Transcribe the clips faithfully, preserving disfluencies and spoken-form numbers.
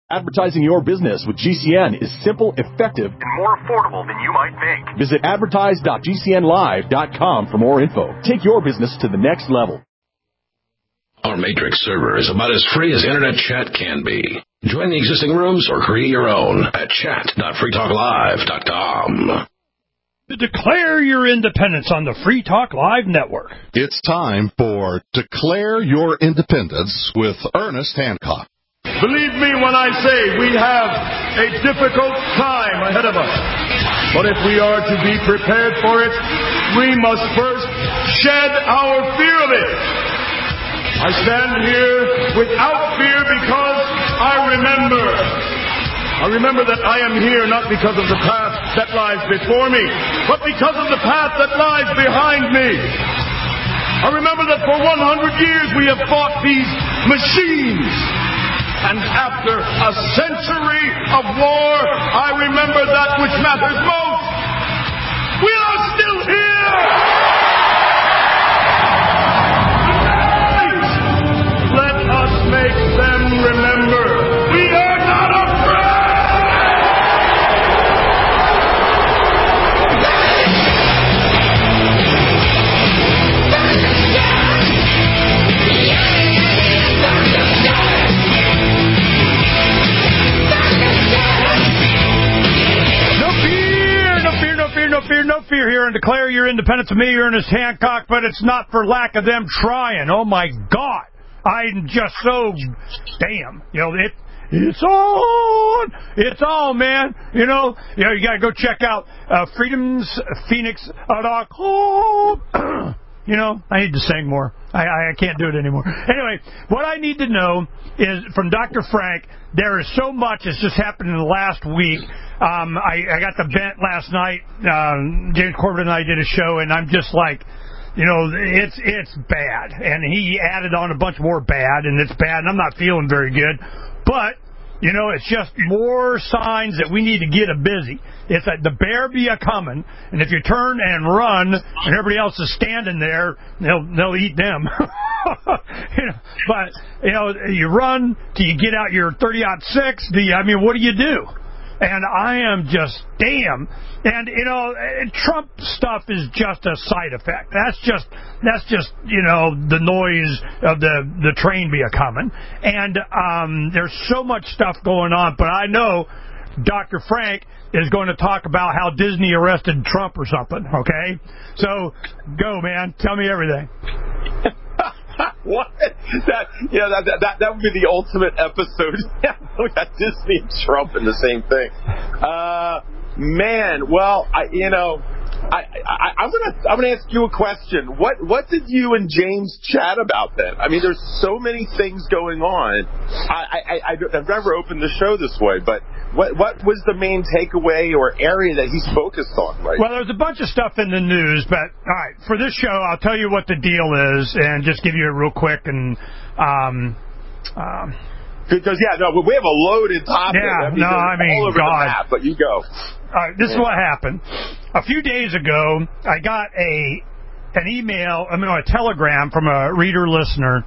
Advertising your business with G C N is simple, effective, and more affordable than you might think. Visit advertise dot g c n live dot com for more info. Take your business to the next level. Our Matrix server is about as free as internet chat can be. Join the existing rooms or create your own at chat dot free talk live dot com. Declare your independence on the Free Talk Live network. It's time for Declare Your Independence with Ernest Hancock. Believe me when I say we have a difficult time ahead of us. But if we are to be prepared for it, we must first shed our fear of it. I stand here without fear because I remember. I remember that I am here not because of the path that lies before me, but because of the path that lies behind me. I remember that for one hundred years we have fought these machines. And after a century of war, I remember that which matters most. We are still here! Tonight, let us make them remember we are not afraid! No fear, no fear here, and declare your independence of me, Ernest Hancock, but it's not for lack of them trying. Oh, my God. I'm just so, damn, you know, it, it's on. It's on, man. You know, you know, you got to go check out uh, freedoms phoenix dot com. You know, I need to sing more. I, I can't do it anymore. Anyway, what I need to know is from Doctor Frank, there is so much that's just happened in the last week. Um, I, I got the bent last night. Um, James Corbett and I did a show, and I'm just like, you know, it's it's bad. And he added on a bunch more bad, and it's bad, and I'm not feeling very good. But, you know, it's just more signs that we need to get a busy. It's that the bear be a coming, and if you turn and run, and everybody else is standing there, they'll they'll eat them. You know, but you know, you run till you get out your thirty aught six. Do you, I mean, what do you do? And I am just damn. And you know, Trump stuff is just a side effect. That's just that's just you know the noise of the the train be a coming. And um, there's so much stuff going on, but I know Doctor Frank is going to talk about how Disney arrested Trump or something, okay? So, go, man. Tell me everything. What? That, you know, that, that, that would be the ultimate episode. We got Disney and Trump in the same thing. Uh, man, well, I, you know, I, I, I'm gonna I'm gonna ask you a question. What what did you and James chat about then? I mean, there's so many things going on. I, I, I I've never opened the show this way, but what what was the main takeaway or area that he's focused on? Right. Well, there's a bunch of stuff in the news, but all right, for this show, I'll tell you what the deal is, and just give you it real quick and. Um, um, Because, yeah, no, we have a loaded topic. Yeah, I mean, no, I mean, all over God. the map, but you go. All right, this yeah. is what happened. A few days ago, I got a an email, I mean, a telegram from a reader listener,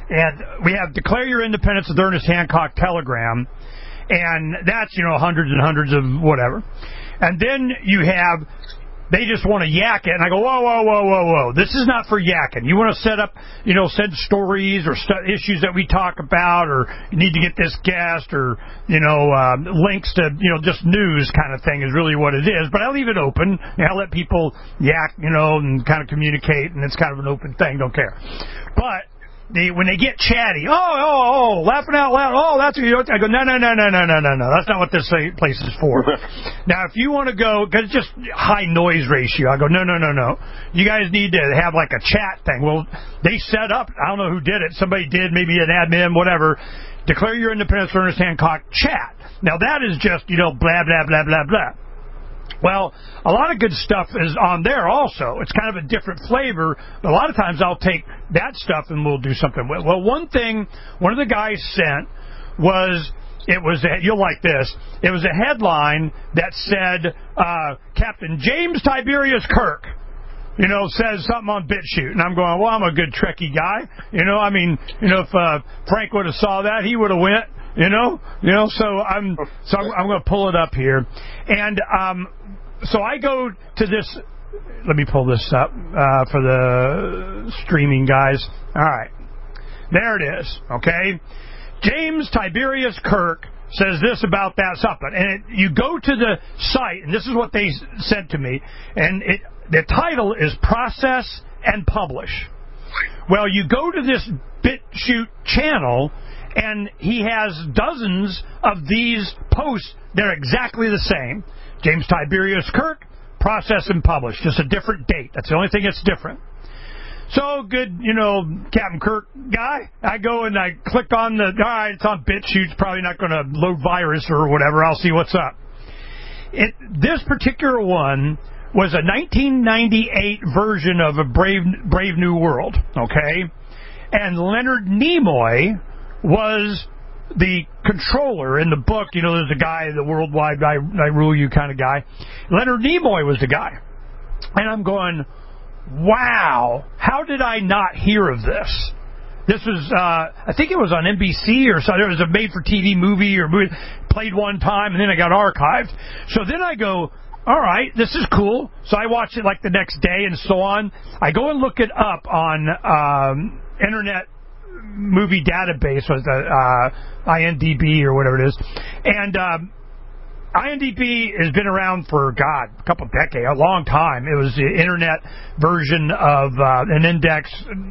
and we have Declare Your Independence with Ernest Hancock telegram, and that's, you know, hundreds and hundreds of whatever. And then you have... They just want to yak it, and I go, whoa, whoa, whoa, whoa, whoa. This is not for yakking. You want to set up, you know, send stories or st- issues that we talk about, or you need to get this guest, or, you know, uh, links to, you know, just news kind of thing is really what it is. But I leave it open. And I let people yak, you know, and kind of communicate, and it's kind of an open thing. Don't care. But... They, when they get chatty, oh, oh, oh, laughing out loud, oh, that's, you know, I go, no, no, no, no, no, no, no, no, that's not what this place is for. Now, if you want to go, because it's just high noise ratio, I go, no, no, no, no, you guys need to have like a chat thing. Well, they set up, I don't know who did it, somebody did, maybe an admin, whatever, Declare Your Independence, Ernest Hancock chat. Now, that is just, you know, blah, blah, blah, blah, blah. Well, a lot of good stuff is on there also. It's kind of a different flavor. But a lot of times I'll take that stuff and we'll do something with it. Well, one thing one of the guys sent was, it was, a, you'll like this, it was a headline that said, uh, Captain James Tiberius Kirk, you know, says something on BitChute. And I'm going, well, I'm a good Trekkie guy. You know, I mean, you know, if uh, Frank would have saw that, he would have went. You know, you know. So I'm so I'm, I'm going to pull it up here, and um, so I go to this. Let me pull this up uh, for the streaming guys. All right, there it is. Okay, James Tiberius Kirk says this about that something, and it, you go to the site, and this is what they said to me, and it, the title is Process and Publish. Well, you go to this BitChute channel, and he has dozens of these posts that are exactly the same. James Tiberius Kirk, Process and Publish, just a different date. That's the only thing that's different. So, good, you know, Captain Kirk guy, I go and I click on the, all right, it's on BitChute, it's probably not going to load virus or whatever, I'll see what's up. It, this particular one was a nineteen ninety-eight version of a Brave, Brave New World, okay? And Leonard Nimoy was the controller in the book. You know, there's a guy, the worldwide I, I rule you kind of guy. Leonard Nimoy was the guy. And I'm going, wow, how did I not hear of this? This was, uh, I think it was on N B C or something. It was a made-for-T V movie or movie, played one time, and then it got archived. So then I go, all right, this is cool. So I watch it like the next day and so on. I go and look it up on um, Internet Movie Database, was the uh, I M D B or whatever it is. And um, I M D B has been around for, God, a couple decades, a long time. It was the Internet version of uh, an index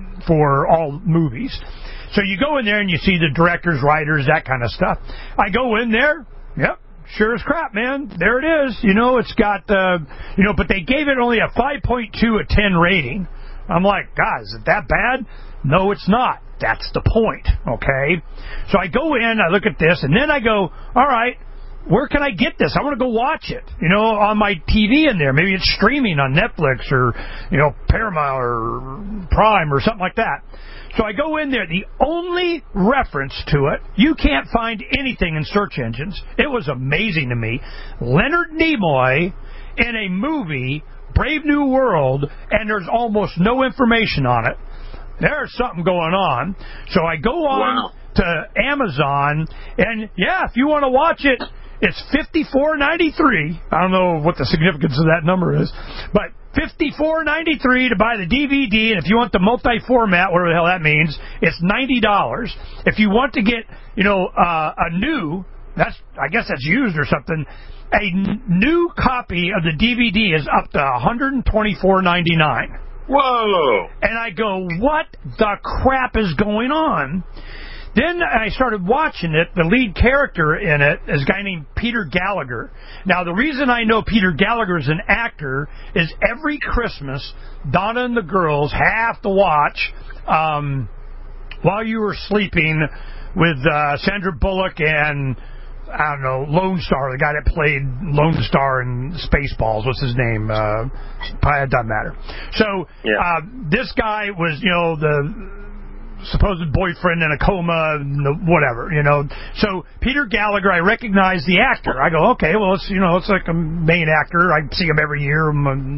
for all movies. So you go in there and you see the directors, writers, that kind of stuff. I go in there, yep. Sure as crap, man. There it is. You know, it's got, uh, you know, but they gave it only a five point two a ten rating. I'm like, God, is it that bad? No, it's not. That's the point, okay? So I go in, I look at this, and then I go, all right, where can I get this? I want to go watch it, you know, on my T V in there. Maybe it's streaming on Netflix or, you know, Paramount or Prime or something like that. So I go in there. The only reference to it, you can't find anything in search engines. It was amazing to me. Leonard Nimoy in a movie, Brave New World, and there's almost no information on it. There's something going on. So I go on wow. to Amazon, and yeah, if you want to watch it, it's fifty-four ninety-three. I don't know what the significance of that number is, but fifty-four ninety-three to buy the D V D, and if you want the multi-format, whatever the hell that means, it's ninety dollars. If you want to get, you know, uh, a new, that's I guess that's used or something, a n- new copy of the D V D is up to one hundred twenty-four ninety-nine. Whoa! And I go, what the crap is going on? Then I started watching it. The lead character in it is a guy named Peter Gallagher. Now, the reason I know Peter Gallagher is an actor is every Christmas, Donna and the girls have to watch um, While You Were Sleeping with uh, Sandra Bullock and, I don't know, Lone Star, the guy that played Lone Star in Spaceballs. What's his name? Uh, it doesn't matter. So yeah. uh, this guy was, you know, the supposed boyfriend in a coma, whatever, you know. So Peter Gallagher, I recognize the actor. I go, okay, well, it's, you know, it's like a main actor. I see him every year.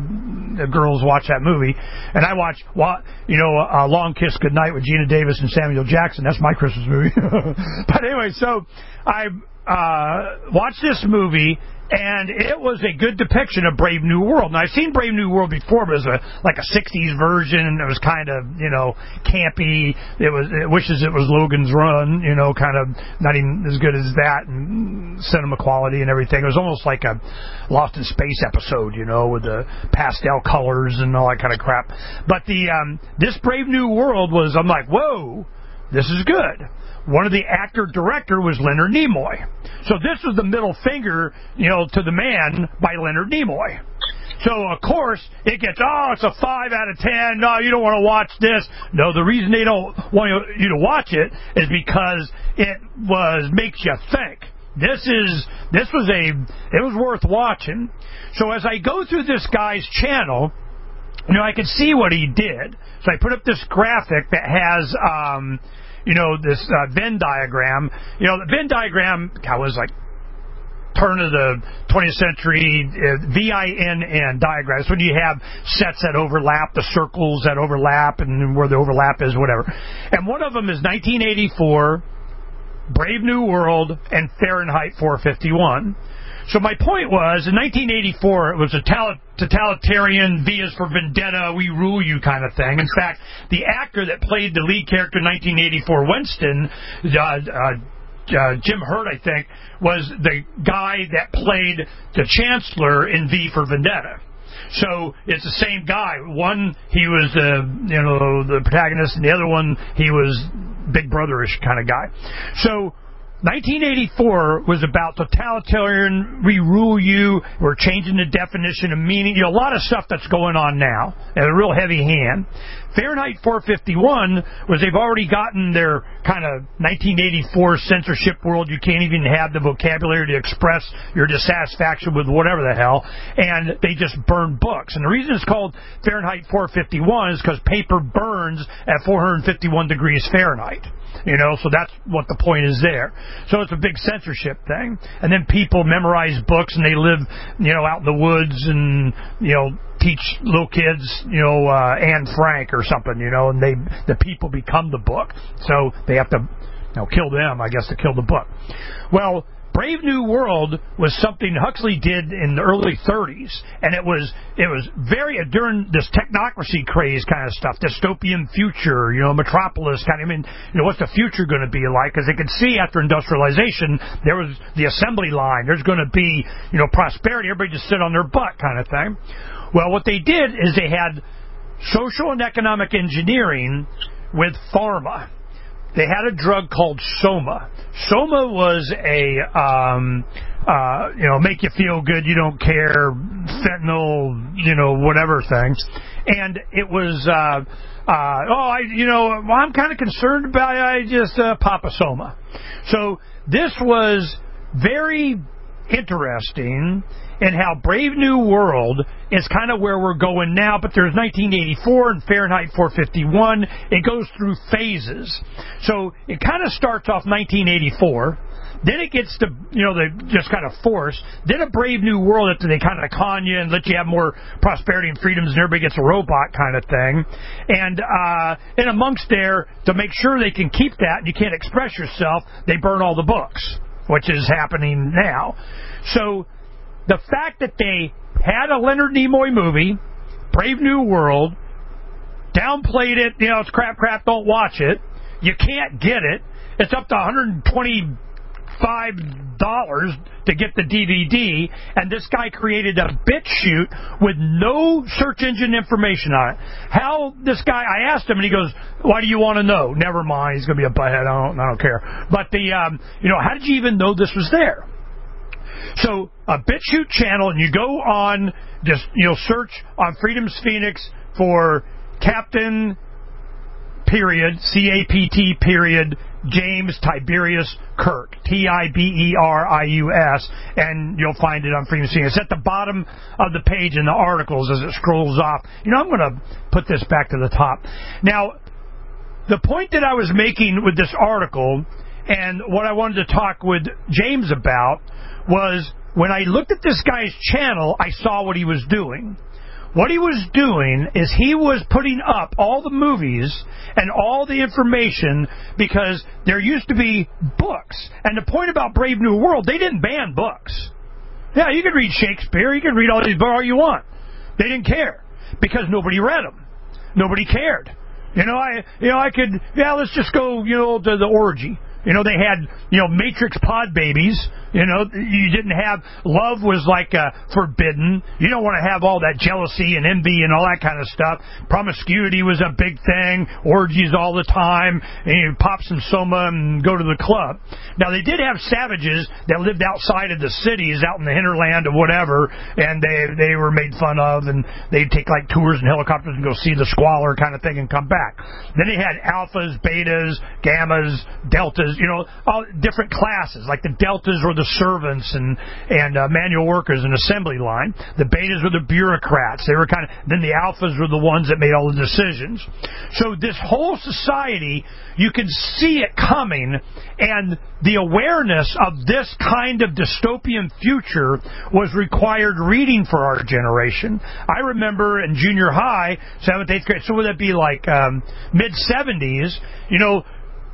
The girls watch that movie, and I watch, you know, a Long Kiss Goodnight with Gina Davis and Samuel Jackson. That's my Christmas movie. But anyway, so I uh, watched this movie. And it was a good depiction of Brave New World. And I've seen Brave New World before, but it was a, like a sixties version. It was kind of, you know, campy. It was, it wishes it was Logan's Run, you know, kind of not even as good as that, and cinema quality and everything. It was almost like a Lost in Space episode, you know, with the pastel colors and all that kind of crap. But the um, this Brave New World was, I'm like, whoa, this is good. One of the actor-director was Leonard Nimoy. So this was the middle finger, you know, to the man by Leonard Nimoy. So, of course, it gets, oh, it's a five out of ten. No, you don't want to watch this. No, the reason they don't want you to watch it is because it was makes you think. This is, this was a, it was worth watching. So as I go through this guy's channel, you know, I can see what he did. So I put up this graphic that has, um... you know, this uh, Venn diagram. You know, the Venn diagram, God, was like turn of the twentieth century, uh, V I N N diagrams, when you have sets that overlap, the circles that overlap, and where the overlap is, whatever. And one of them is nineteen eighty-four, Brave New World, and Fahrenheit four fifty-one. So my point was, in nineteen eighty-four, it was a totalitarian, V is for Vendetta, we rule you kind of thing. In fact, the actor that played the lead character in nineteen eighty-four, Winston, uh, uh, uh, Jim Hurt, I think, was the guy that played the Chancellor in V for Vendetta. So it's the same guy. One, he was the you know the protagonist, and the other one, he was Big Brotherish kind of guy. So nineteen eighty-four was about totalitarian, we rule you, we're changing the definition of meaning, you know, a lot of stuff that's going on now, and a real heavy hand. Fahrenheit four fifty-one was they've already gotten their kind of nineteen eighty-four censorship world. You can't even have the vocabulary to express your dissatisfaction with whatever the hell, and they just burn books. And the reason it's called Fahrenheit four fifty-one is because paper burns at four hundred fifty-one degrees Fahrenheit. You know, so that's what the point is there. So it's a big censorship thing. And then people memorize books, and they live, you know, out in the woods and, you know, teach little kids, you know, uh, Anne Frank or something, you know, and they the people become the book. So they have to, you know, kill them, I guess, to kill the book. Well, Brave New World was something Huxley did in the early thirties, and it was it was very during this technocracy craze kind of stuff, dystopian future, you know, metropolis kind of. I mean, you know, what's the future going to be like? Because they could see after industrialization there was the assembly line. There's going to be, you know, prosperity. Everybody just sit on their butt kind of thing. Well, what they did is they had social and economic engineering with pharma. They had a drug called Soma. Soma was a, um, uh, you know, make you feel good, you don't care, fentanyl, you know, whatever thing. And it was, uh, uh, oh, I, you know, well, I'm kind of concerned about it. I just uh, pop a Soma. So this was very interesting in how Brave New World is kind of where we're going now, but there's nineteen eighty-four and Fahrenheit four fifty-one. It goes through phases. So it kind of starts off nineteen eighty-four. Then it gets to, you know, they just kind of force. Then a Brave New World after they kind of con you and let you have more prosperity and freedoms and everybody gets a robot kind of thing. And uh, and amongst there, to make sure they can keep that and you can't express yourself, they burn all the books, which is happening now. So the fact that they had a Leonard Nimoy movie, Brave New World, downplayed it, you know, it's crap, crap, don't watch it. You can't get it. It's up to one hundred twenty-five dollars to get the D V D, and this guy created a BitChute with no search engine information on it. How this guy, I asked him, and he goes, why do you want to know? Never mind, he's going to be a butthead, I don't, I don't care. But, the, um, you know, how did you even know this was there? So a BitChute channel, and you go on, just, you know, search on Freedom's Phoenix for Captain, period, C A P T, period, James Tiberius Kirk, T I B E R I U S, and you'll find it on Freedom's Phoenix. It's at the bottom of the page in the articles as it scrolls off. You know, I'm going to put this back to the top. Now, the point that I was making with this article, and what I wanted to talk with James about, was when I looked at this guy's channel, I saw what he was doing. What he was doing is he was putting up all the movies and all the information because there used to be books. And the point about Brave New World, they didn't ban books. Yeah, you can read Shakespeare, you can read all these books all you want. They didn't care because nobody read them. Nobody cared. You know, I you know I could yeah, let's just go, you know, to the orgy. You know, they had, you know, Matrix pod babies. You know, you didn't have, love was like uh, forbidden. You don't want to have all that jealousy and envy and all that kind of stuff. Promiscuity was a big thing. Orgies all the time. And you pop some Soma and go to the club. Now, they did have savages that lived outside of the cities, out in the hinterland or whatever, and they they were made fun of, and they'd take like tours in helicopters and go see the squalor kind of thing and come back. Then they had alphas, betas, gammas, deltas, you know, all different classes. Like the deltas were the servants and and uh, manual workers and assembly line. The betas were the bureaucrats. They were kind of then the alphas were the ones that made all the decisions. So this whole society, you can see it coming, and the awareness of this kind of dystopian future was required reading for our generation. I remember in junior high, seventh, eighth grade. So would that be like um, mid seventies? You know.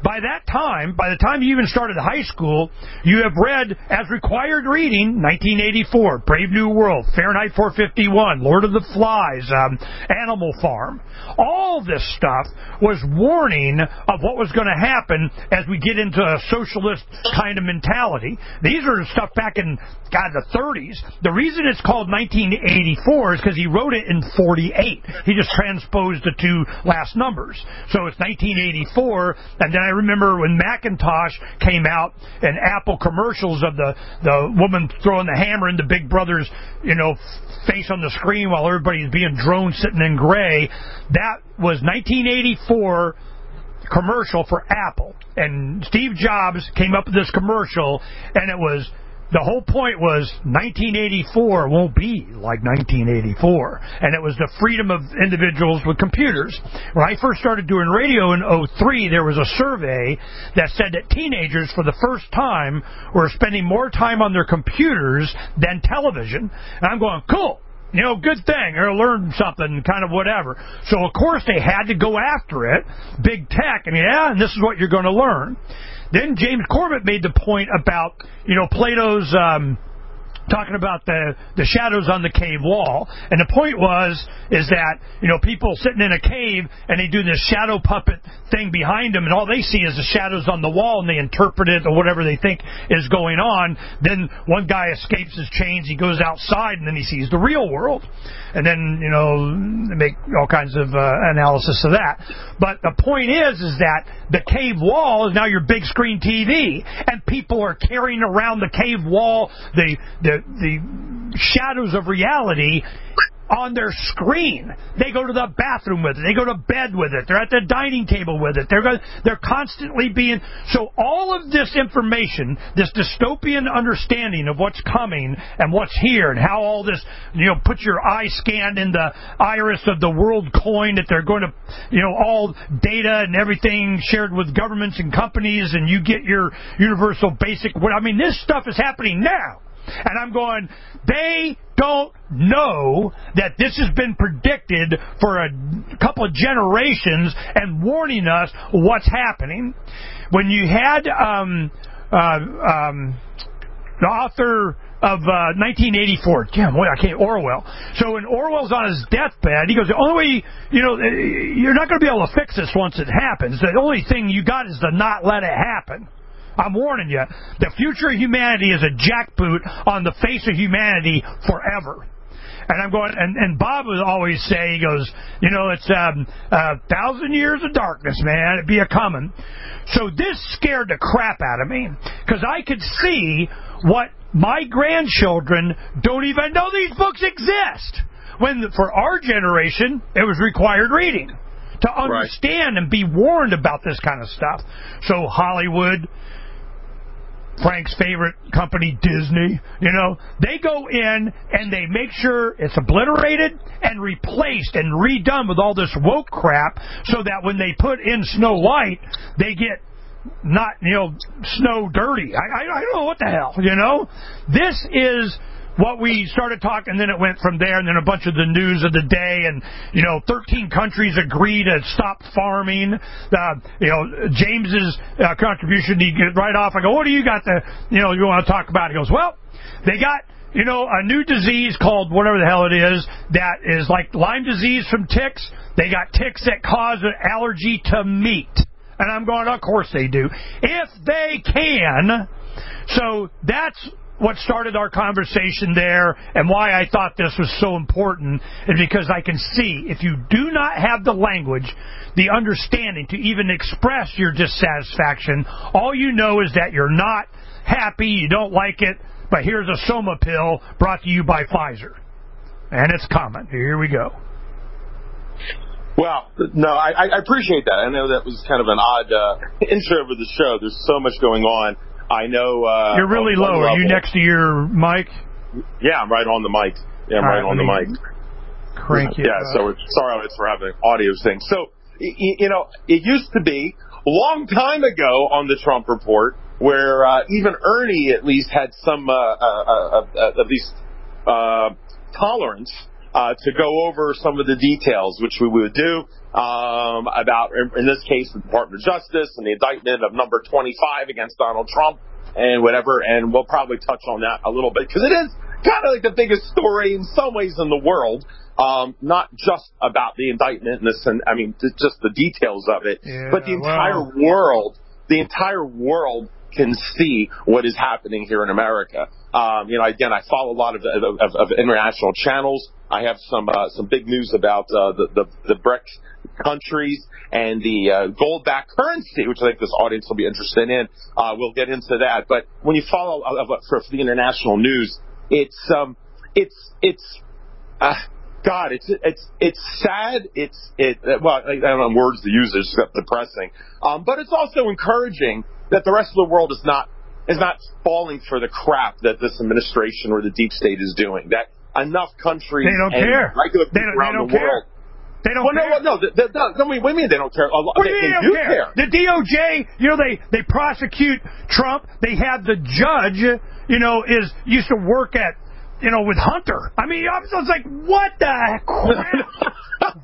by that time, by the time you even started high school, you have read as required reading nineteen eighty-four, Brave New World, Fahrenheit four fifty-one, Lord of the Flies, um, Animal Farm. All this stuff was warning of what was going to happen as we get into a socialist kind of mentality. These are stuff back in, God, the thirties. The reason it's called nineteen eighty-four is because he wrote it in forty-eight. He just transposed the two last numbers. So it's nineteen eighty-four, and then I remember when Macintosh came out and Apple commercials of the, the woman throwing the hammer into Big Brother's, you know, face on the screen while everybody's being drone sitting in gray. That was nineteen eighty-four commercial for Apple. And Steve Jobs came up with this commercial, and it was, the whole point was nineteen eighty-four won't be like nineteen eighty-four. And it was the freedom of individuals with computers. When I first started doing radio in oh three, there was a survey that said that teenagers, for the first time, were spending more time on their computers than television. And I'm going, cool. You know, good thing. Or learn something, kind of whatever. So, of course, they had to go after it. Big tech. I mean, yeah, and this is what you're going to learn. Then James Corbett made the point about, you know, Plato's um, talking about the, the shadows on the cave wall. And the point was, is that, you know, people sitting in a cave and they do this shadow puppet thing behind them, and all they see is the shadows on the wall, and they interpret it or whatever they think is going on. Then one guy escapes his chains, he goes outside, and then he sees the real world. And then, you know, they make all kinds of uh, analysis of that. But the point is, is that the cave wall is now your big screen T V, and people are carrying around the cave wall, the the the shadows of reality on their screen. They go to the bathroom with it. They go to bed with it. They're at the dining table with it. They're go, they're constantly being... So all of this information, this dystopian understanding of what's coming and what's here and how all this, you know, put your eye scan in the iris of the world coin, that they're going to, you know, all data and everything shared with governments and companies, and you get your universal basic... I mean, this stuff is happening now. And I'm going, they don't know that this has been predicted for a couple of generations and warning us what's happening. When you had um, uh, um, the author of uh, nineteen eighty-four, damn, boy, I can't, Orwell. So when Orwell's on his deathbed, he goes, the only way, you know, you're not going to be able to fix this once it happens. The only thing you got is to not let it happen. I'm warning you, the future of humanity is a jackboot on the face of humanity forever. And I'm going, and, and Bob would always say, he goes, you know, it's um, a thousand years of darkness, man, it'd be a coming. So this scared the crap out of me, because I could see what my grandchildren don't even know these books exist. When for our generation, it was required reading to understand right. and be warned about this kind of stuff. So Hollywood, Frank's favorite company, Disney, you know, they go in and they make sure it's obliterated and replaced and redone with all this woke crap, so that when they put in Snow White, they get not, you know, snow dirty. I, I, I don't know what the hell, you know. This is what we started talking, and then it went from there, and then a bunch of the news of the day, and, you know, thirteen countries agree to stop farming. Uh, you know, James's uh, contribution, he get right off. I go, what do you got to, you know, you want to talk about? He goes, well, they got, you know, a new disease called whatever the hell it is that is like Lyme disease from ticks. They got ticks that cause an allergy to meat. And I'm going, of course they do. If they can. So that's what started our conversation there, and why I thought this was so important is because I can see if you do not have the language, the understanding to even express your dissatisfaction, all you know is that you're not happy, you don't like it, but here's a Soma pill brought to you by Pfizer. And it's coming. Here we go. Well, no, I, I appreciate that. I know that was kind of an odd uh, intro of the show. There's so much going on. I know... Uh, You're really low. Are you next to your mic? Yeah, I'm right on the mic. Yeah, I'm All right, right on the mic. Crank it Yeah, up. so it's, sorry for having audio thing. So, you know, it used to be a long time ago on the Trump Report where uh, even Ernie at least had some, uh, uh, uh, at least, uh, tolerance uh, to go over some of the details, which we would do. um, about, in this case, the Department of Justice and the indictment of number twenty-five against Donald Trump and whatever. And we'll probably touch on that a little bit because it is kind of like the biggest story in some ways in the world. Um, not just about the indictment and this, and I mean, just the details of it, yeah, but the entire well. world, the entire world can see what is happening here in America. Um, you know, again, I follow a lot of, of, of international channels. I have some uh, some big news about uh, the, the the BRICS countries and the uh, gold-backed currency, which I think this audience will be interested in. Uh, we'll get into that. But when you follow uh, for the international news, it's um, it's it's. Uh, God, it's it's it's sad. It's it. Well, I don't know words to use. It's depressing, um, but it's also encouraging that the rest of the world is not is not falling for the crap that this administration or the deep state is doing. That enough countries they don't and care. regular people they don't, around they don't the care. world. They don't well, care. No, no, they, they, no. What do you mean they don't care? What they, do you mean they they do don't care? care? The D O J, you know, they they prosecute Trump. They have the judge, you know, is used to work at. You know, with Hunter. I mean, I was like, what the crap?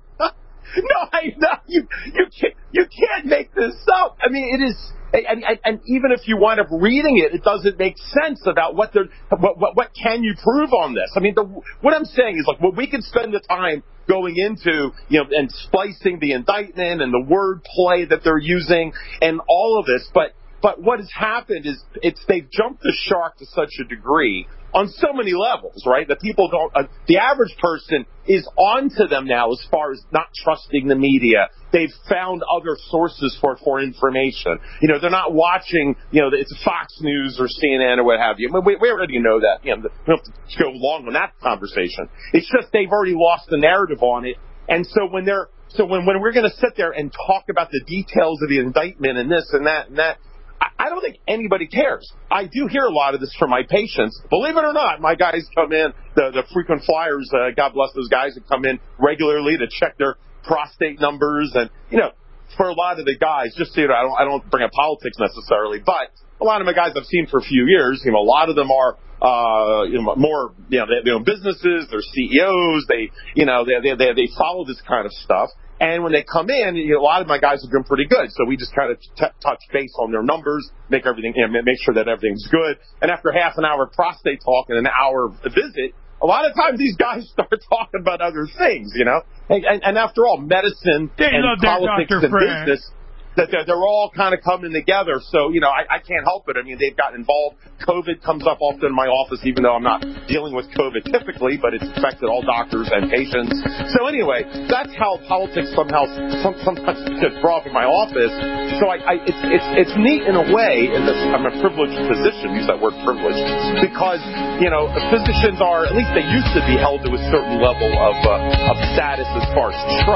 No, I know. You, you, can't, you can't make this up. I mean, it is, and, and, and even if you wind up reading it, it doesn't make sense about what they're, what, what, what can you prove on this? I mean, the, what I'm saying is, like, well, we can spend the time going into, you know, and splicing the indictment and the word play that they're using and all of this, but, but what has happened is it's, they've jumped the shark to such a degree on so many levels, right? That people don't, uh, the average person is onto them now as far as not trusting the media. They've found other sources for, for information. You know, they're not watching, you know, it's Fox News or C N N or what have you. I mean, we, we already know that. You know, we don't have to go long on that conversation. It's just they've already lost the narrative on it. And so when they're, so when, when we're going to sit there and talk about the details of the indictment and this and that and that, I don't think anybody cares. I do hear a lot of this from my patients. Believe it or not, my guys come in, the, the frequent flyers, uh, God bless those guys who come in regularly to check their prostate numbers. And, you know, for a lot of the guys, just so you know, I don't, I don't bring up politics necessarily, but a lot of my guys I've seen for a few years, you know, a lot of them are, uh, you know, more, you know, they, they own businesses, they're C E Os, they, you know, they, they, they, they follow this kind of stuff. And when they come in, you know, a lot of my guys are doing pretty good. So we just kind of t- touch base on their numbers, make everything, you know, make sure that everything's good. And after half an hour of prostate talk and an hour visit, a lot of times these guys start talking about other things, you know. And, and, and after all, medicine they and politics and friend. business, that they're, they're all kind of coming together. So, you know, I, I can't help it. I mean, they've gotten involved. COVID comes up often in my office, even though I'm not dealing with COVID typically, but it's affected all doctors and patients. So anyway, that's how politics somehow some, sometimes gets brought up in my office. So I, I it's, it's, it's neat in a way, in this, I'm a privileged physician, use that word privileged, because, you know, physicians are, at least they used to be held to a certain level of, uh, of status as far as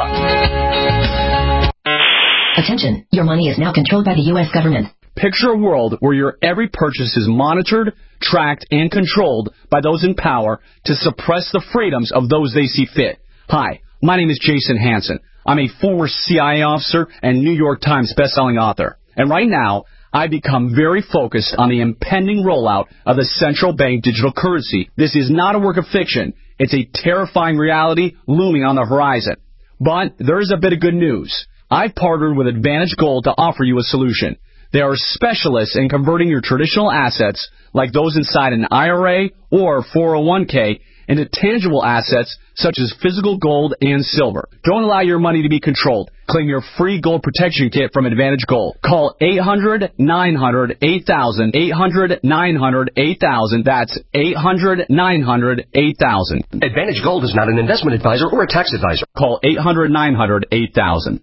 trust. Attention, your money is now controlled by the U S government. Picture a world where your every purchase is monitored, tracked, and controlled by those in power to suppress the freedoms of those they see fit. Hi, my name is Jason Hansen. I'm a former C I A officer and New York Times bestselling author. And right now, I've become very focused on the impending rollout of the central bank digital currency. This is not a work of fiction. It's a terrifying reality looming on the horizon. But there is a bit of good news. I've partnered with Advantage Gold to offer you a solution. They are specialists in converting your traditional assets, like those inside an I R A or four oh one k, into tangible assets such as physical gold and silver. Don't allow your money to be controlled. Claim your free gold protection kit from Advantage Gold. Call eight hundred, nine hundred, eight thousand, eight hundred, nine hundred, eight thousand. That's eight hundred, nine hundred, eight thousand. Advantage Gold is not an investment advisor or a tax advisor. Call eight hundred, nine hundred, eight thousand.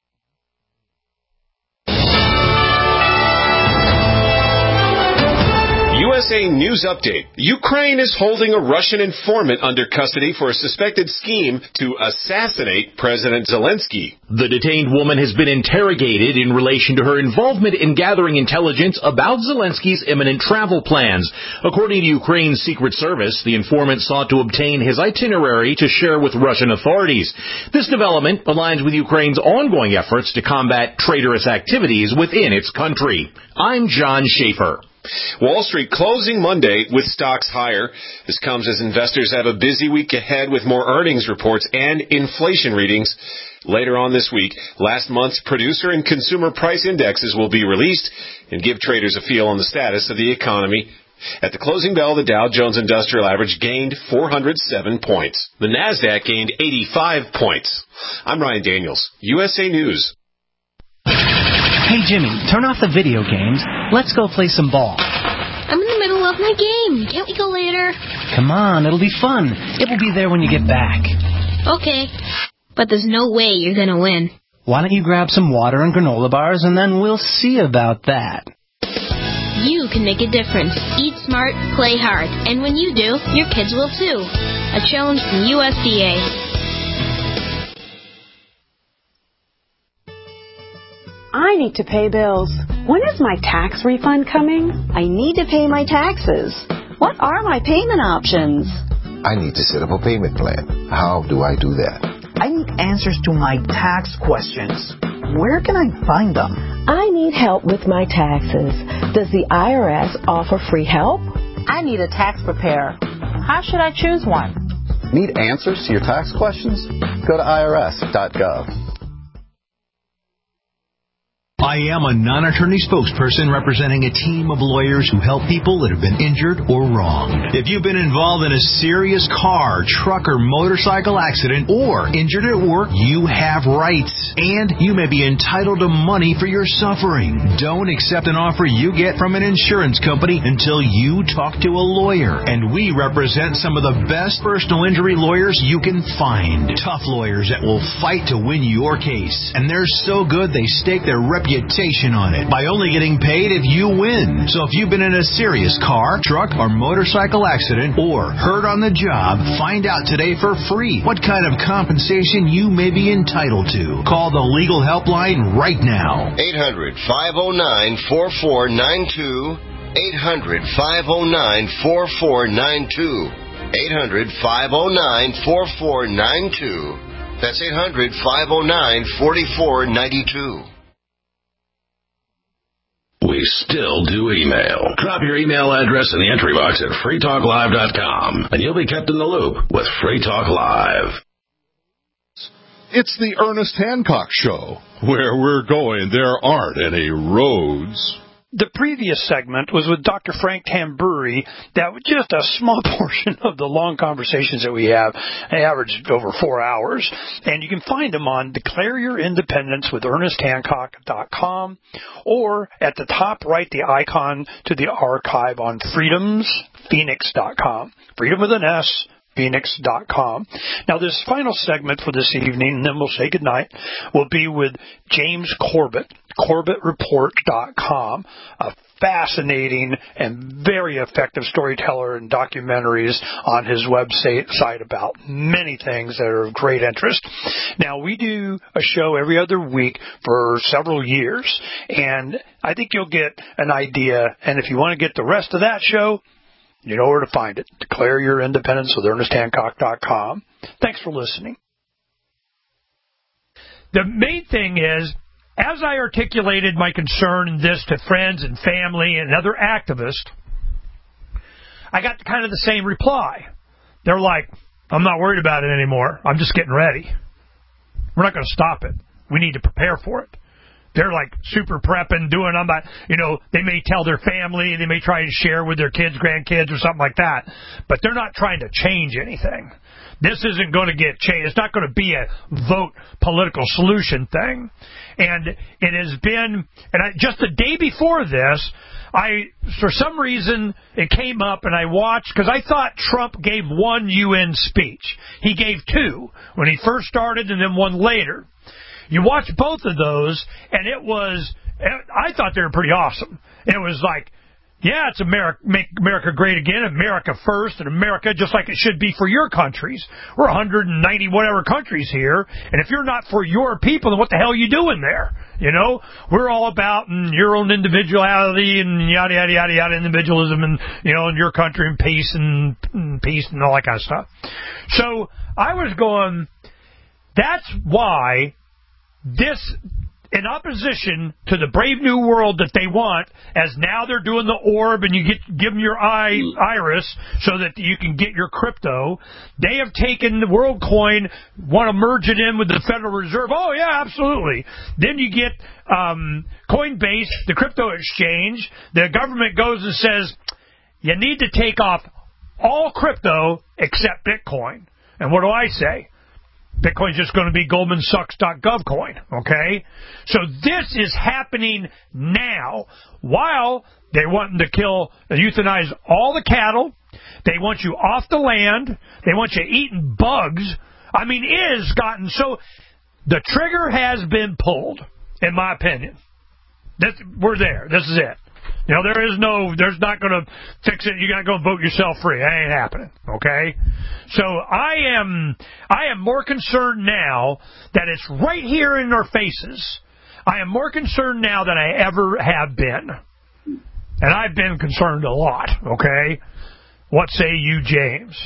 U S A News Update. Ukraine is holding a Russian informant under custody for a suspected scheme to assassinate President Zelensky. The detained woman has been interrogated in relation to her involvement in gathering intelligence about Zelensky's imminent travel plans. According to Ukraine's Secret Service, the informant sought to obtain his itinerary to share with Russian authorities. This development aligns with Ukraine's ongoing efforts to combat traitorous activities within its country. I'm John Schaefer. Wall Street closing Monday with stocks higher. This comes as investors have a busy week ahead with more earnings reports and inflation readings. Later on this week, last month's producer and consumer price indexes will be released and give traders a feel on the status of the economy. At the closing bell, the Dow Jones Industrial Average gained four hundred seven points. The NASDAQ gained eighty-five points. I'm Ryan Daniels, U S A News. Hey, Jimmy, turn off the video games. Let's go play some ball. I'm in the middle of my game. Can't we go later? Come on, it'll be fun. It will be there when you get back. Okay. But there's no way you're going to win. Why don't you grab some water and granola bars, and then we'll see about that. You can make a difference. Eat smart, play hard. And when you do, your kids will too. A challenge from U S D A. I need to pay bills. When is my tax refund coming? I need to pay my taxes. What are my payment options? I need to set up a payment plan. How do I do that? I need answers to my tax questions. Where can I find them? I need help with my taxes. Does the I R S offer free help? I need a tax preparer. How should I choose one? Need answers to your tax questions? Go to I R S dot gov. I am a non-attorney spokesperson representing a team of lawyers who help people that have been injured or wronged. If you've been involved in a serious car, truck, or motorcycle accident or injured at work, you have rights, and you may be entitled to money for your suffering. Don't accept an offer you get from an insurance company until you talk to a lawyer, and we represent some of the best personal injury lawyers you can find. Tough lawyers that will fight to win your case, and they're so good they stake their reputation on it by only getting paid if you win. So if you've been in a serious car, truck, or motorcycle accident or hurt on the job, find out today for free what kind of compensation you may be entitled to. Call the legal helpline right now. eight hundred, five oh nine, four four nine two. eight hundred, five oh nine, four four nine two. eight hundred, five oh nine, four four nine two. That's eight hundred, five oh nine, four four nine two. We still do email. Drop your email address in the entry box at free talk live dot com, and you'll be kept in the loop with Free Talk Live. It's the Ernest Hancock Show, where we're going. There aren't any roads. The previous segment was with Doctor Frank Tamburri. That was just a small portion of the long conversations that we have. They averaged over four hours. And you can find them on declare your independence with ernest hancock dot com or at the top right, the icon to the archive on freedoms phoenix dot com. Freedom with an S. Phoenix dot com. Now, this final segment for this evening, and then we'll say goodnight, will be with James Corbett, corbett report dot com, a fascinating and very effective storyteller and documentaries on his website about many things that are of great interest. Now, we do a show every other week for several years, and I think you'll get an idea, and if you want to get the rest of that show, you know where to find it. Declare your independence with ernest hancock dot com. Thanks for listening. The main thing is, as I articulated my concern in this to friends and family and other activists, I got kind of the same reply. They're like, I'm not worried about it anymore. I'm just getting ready. We're not going to stop it. We need to prepare for it. They're like super prepping, doing, I'm not, you know, they may tell their family, they may try to share with their kids, grandkids, or something like that, but they're not trying to change anything. This isn't going to get changed. It's not going to be a vote political solution thing. And it has been, and I, just the day before this, I, for some reason, it came up and I watched, because I thought Trump gave one U N speech. He gave two, when he first started and then one later. You watch both of those, and it was, I thought they were pretty awesome. It was like, yeah, it's America, make America great again, America first, and America just like it should be for your countries. We're one hundred ninety whatever countries here, and if you're not for your people, then what the hell are you doing there? You know, we're all about mm, your own individuality and yada, yada, yada, yada, individualism and, you know, in your country and peace and, and peace and all that kind of stuff. So I was going, that's why this in opposition to the brave new world that they want, as now they're doing the orb and you get give them your I, iris so that you can get your crypto. They have taken the WorldCoin, want to merge it in with the Federal Reserve. Oh, yeah, absolutely. Then you get um, Coinbase, the crypto exchange. The government goes and says, you need to take off all crypto except Bitcoin. And what do I say? Bitcoin's just going to be Goldman Sachs dot gov coin, okay? So this is happening now while they want to kill, euthanize all the cattle. They want you off the land. They want you eating bugs. I mean, it has gotten so... The trigger has been pulled, in my opinion. This, we're there. This is it. You know, there is no, there's not going to fix it. You got to go vote yourself free. That ain't happening. Okay? So I am, I am more concerned now that it's right here in our faces. I am more concerned now than I ever have been. And I've been concerned a lot. Okay? What say you, James?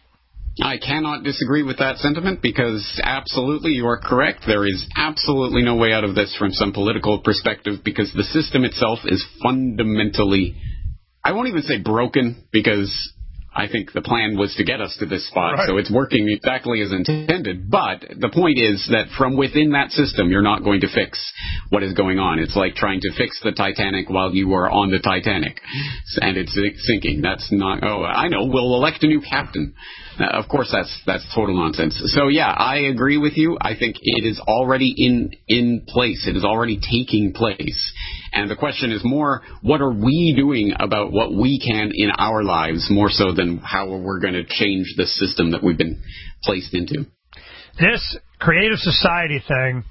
I cannot disagree with that sentiment because absolutely you are correct. There is absolutely no way out of this from some political perspective because the system itself is fundamentally, I won't even say broken because I think the plan was to get us to this spot, right. So it's working exactly as intended. But the point is that from within that system, you're not going to fix what is going on. It's like trying to fix the Titanic while you are on the Titanic and it's sinking. That's not, oh, I know, we'll elect a new captain. Uh, of course, that's that's total nonsense. So, yeah, I agree with you. I think it is already in in place. It is already taking place. And the question is more, what are we doing about what we can in our lives, more so than how we're going to change the system that we've been placed into? This Creative Society thing,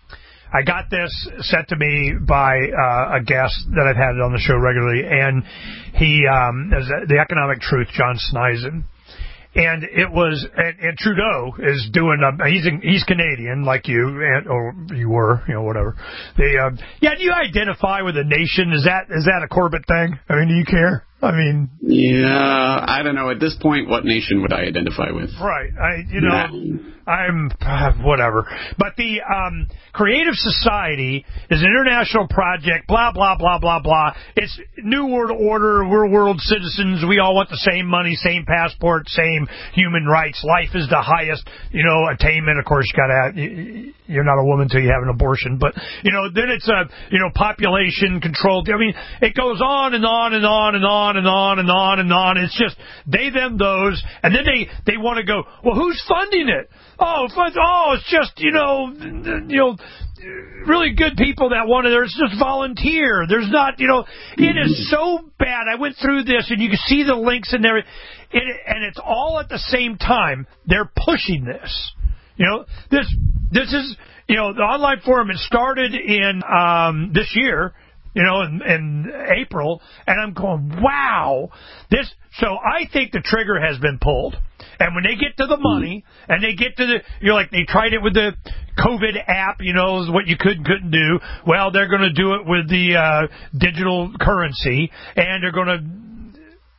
I got this sent to me by uh, a guest that I've had on the show regularly, and he um, is the Economic Truth, John Sneisen. And it was, and, and Trudeau is doing, um, he's in, he's Canadian like you, and, or you were, you know, whatever. They, um, yeah, do you identify with a nation? Is that is that a Corbett thing? I mean, do you care? I mean, yeah, I don't know. At this point, what nation would I identify with? Right. I, you know, nah. I'm uh, whatever. But the um, Creative Society is an international project. Blah blah blah blah blah. It's New World Order. We're world citizens. We all want the same money, same passport, same human rights. Life is the highest, you know, attainment. Of course, you got to. You're not a woman until you have an abortion. But you know, then it's a you know population controlled. I mean, it goes on and on and on and on. and on and on and on. It's just they, them, those. And then they, they want to go, well, who's funding it? Oh, fund, oh, it's just, you know, you know, really good people that want to, there's just volunteer. There's not, you know, it is so bad. I went through this and you can see the links in there. It, and it's all at the same time. They're pushing this. You know, this, this is, you know, the online forum, it started in um, this year. You know, in, in April, and I'm going, wow, this. So I think the trigger has been pulled, and when they get to the money, and they get to the, you know, like they tried it with the COVID app, you know, what you could and couldn't do. Well, they're going to do it with the uh, digital currency, and they're going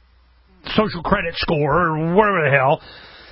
to social credit score or whatever the hell.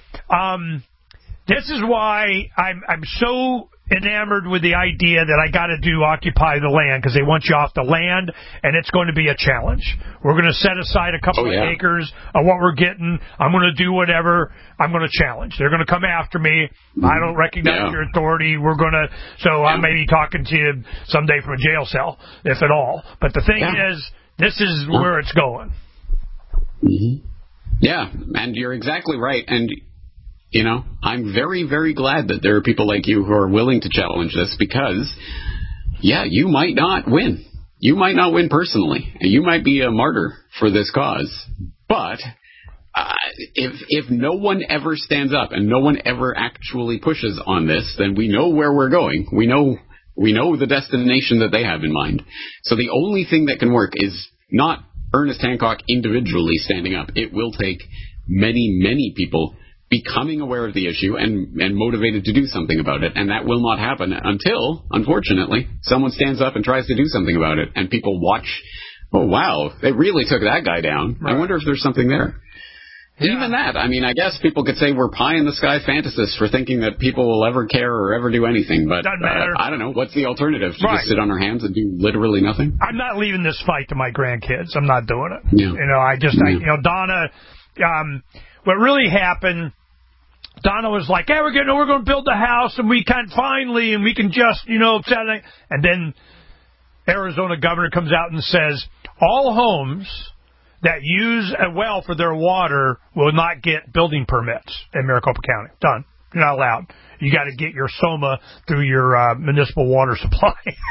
Um, this is why I'm I'm so enamored with the idea that I got to do Occupy the Land because they want you off the land, and it's going to be a challenge. We're going to set aside a couple oh, yeah. of acres of what we're getting. I'm going to do whatever. I'm going to challenge. They're going to come after me. I don't recognize yeah. your authority. We're going to. So yeah. I may be talking to you someday from a jail cell, if at all. But the thing yeah. is, this is huh. where it's going. Mm-hmm. Yeah, and you're exactly right. And you know, I'm very, very glad that there are people like you who are willing to challenge this because, yeah, you might not win. You might not win personally. And you might be a martyr for this cause. But uh, if if no one ever stands up and no one ever actually pushes on this, then we know where we're going. We know we know the destination that they have in mind. So the only thing that can work is not Ernest Hancock individually standing up. It will take many, many people becoming aware of the issue and, and motivated to do something about it. And that will not happen until, unfortunately, someone stands up and tries to do something about it. And people watch, oh, wow, they really took that guy down. Right. I wonder if there's something there. Yeah. Even that, I mean, I guess people could say we're pie-in-the-sky fantasists for thinking that people will ever care or ever do anything, but Doesn't matter. Uh, I don't know. What's the alternative? To Right. just sit on our hands and do literally nothing? I'm not leaving this fight to my grandkids. I'm not doing it. Yeah. You know, I just, Yeah. I, you know, Donna, um, what really happened, Donna was like, hey, we're getting, we're going to build the house, and we can finally, and we can just, you know, Saturday. And then Arizona governor comes out and says, all homes that use a well for their water will not get building permits in Maricopa County. Done. You're not allowed. You got to get your SOMA through your uh, municipal water supply.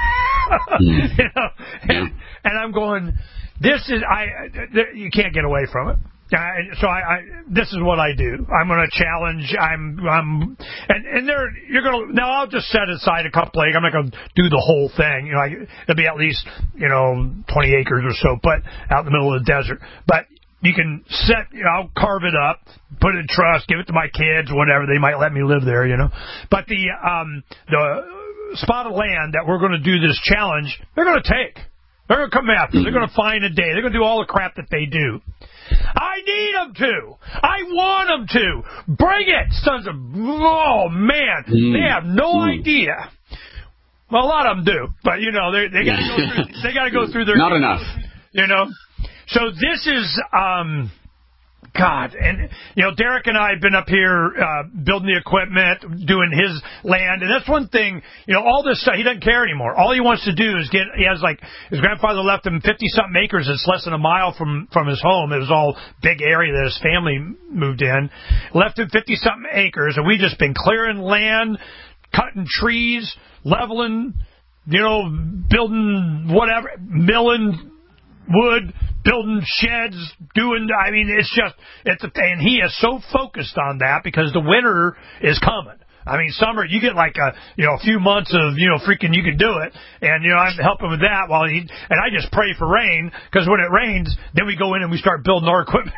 mm. you know? and, and I'm going, this is, I, you can't get away from it. Uh, so I, I, this is what I do. I'm going to challenge. I'm, I'm, and and there, you're going to. Now I'll just set aside a couple acres. I'm not going to do the whole thing. You know, I, it'll be at least you know twenty acres or so, but out in the middle of the desert. But you can set. You know, I'll carve it up, put it in trust, give it to my kids, whatever. They might let me live there, you know. But the um the spot of land that we're going to do this challenge, they're going to take. They're going to come after. They're going to find a day. They're going to do all the crap that they do. I need them to. I want them to. Bring it, sons of... Oh, man. Mm. They have no mm. idea. Well, a lot of them do. But, you know, they, they got to go through... They got to go through their... Not enough. You know? So this is... um God, and, you know, Derek and I have been up here uh, building the equipment, doing his land, and that's one thing, you know, all this stuff, he doesn't care anymore. All he wants to do is get, he has like, his grandfather left him fifty-something acres. It's less than a mile from, from his home. It was all big area that his family moved in. Left him fifty-something acres, and we just been clearing land, cutting trees, leveling, you know, building whatever, milling wood, building sheds, doing, I mean, it's just, it's a, and he is so focused on that because the winter is coming. I mean, summer, you get like a, you know, a few months of, you know, freaking you can do it. And, you know, I'm helping with that while he, and I just pray for rain because when it rains, then we go in and we start building our equipment.